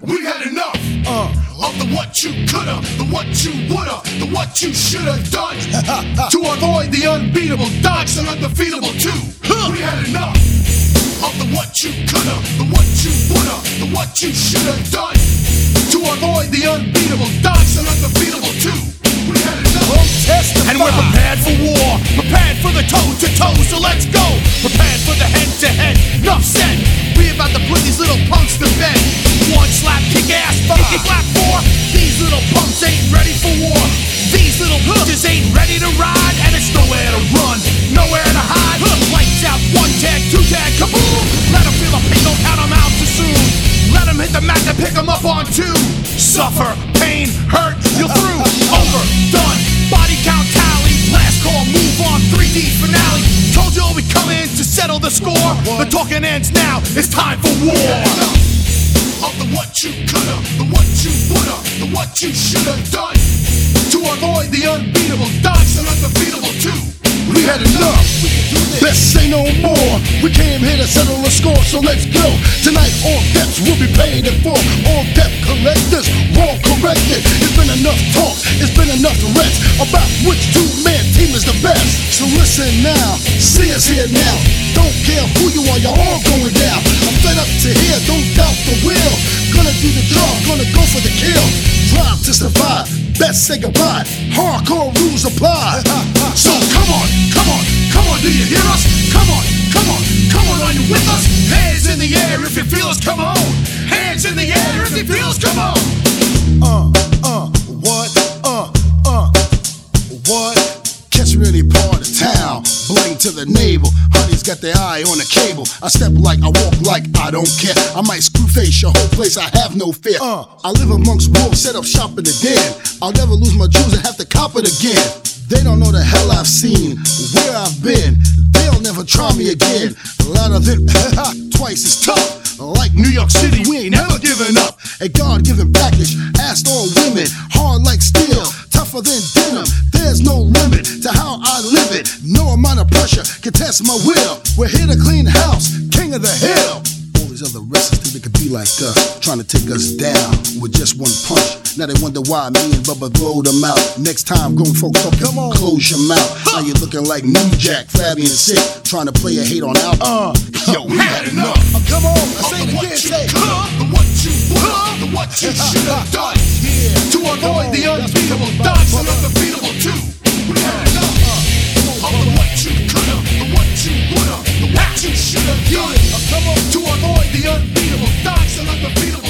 We had enough of the what you coulda, the what you woulda, the what you shoulda done to avoid the unbeatable, dodge the undefeatable too. We had enough of the what you coulda, the what you woulda, the what you shoulda done to avoid the unbeatable, dodge the undefeatable too. We had enough. And we're prepared for war, prepared for the toe-to-toe, so let's go. Prepared for the head-to-head, enough said. We about to put these little punks to bed. One slap, kick ass, funky clap four. These little punks ain't ready for war. These little bitches ain't ready to ride, and it's nowhere to run, nowhere to hide. Lights out, one tag, two tag, kaboom. Let them feel the pain, don't count them out too soon. Let them hit the mat and pick them up on two. Suffer, pain, hurt, you're through, over, done. Body count tally, last call, move on, 3D finale. Told you we come in to settle the score. The talking ends now, it's time for war. Of the what you coulda, the what you woulda, the what you shoulda done to avoid the unbeatable, dodge the undefeatable too. We had enough. Best say no more. We came here to settle the score, so let's go. Tonight all debts will be paid in full. All debt collectors, wrong corrected. It's been enough talk, it's been enough rest about which two-man team is the best. So listen now, see us here now. Don't care who you are, you're all going down. I'm fed up to hear, don't doubt the will. Gonna do the job, gonna go for the kill. Drive to survive, best say goodbye. Hardcore rules apply. So come on, come on, come on, do you hear us? Come on, come on, come on, are you with us? Hands in the air if you feel us, come on. Hands in the air if you feel us, come on. What? Catch me any part of town, bling to the navel. Honey's got their eye on the cable. I step like, I walk like, I don't care. I might screw face your whole place, I have no fear. I live amongst wolves, set up shop in the den. I'll never lose my jewels and have to cop it again. They don't know the hell I've seen, where I've been. They'll never try me again. A lot of them, twice as tough. Like New York City, we ain't never giving up. A God-given package, asked all women. Hard like steel, tougher than denim. There's no limit to how I live it. No amount of pressure can test my will. We're here to clean house, king of the hill. All these other wrestlers think they could be like us, trying to take us down with just one punch. Now they wonder why me and Bubba blowed them out. Next time, grown folks talk, come on, close your mouth. Now you're looking like New Jack, flabby and sick, trying to play a hate on out. Yo, we had enough. Come on, I say it again, say it. The what you woulda, the what you shoulda done to avoid the unbeatable, dodge the undefeatable too. We had enough of the what you coulda, the what you woulda, the what you shoulda done to avoid the unbeatable, dodge the undefeatable.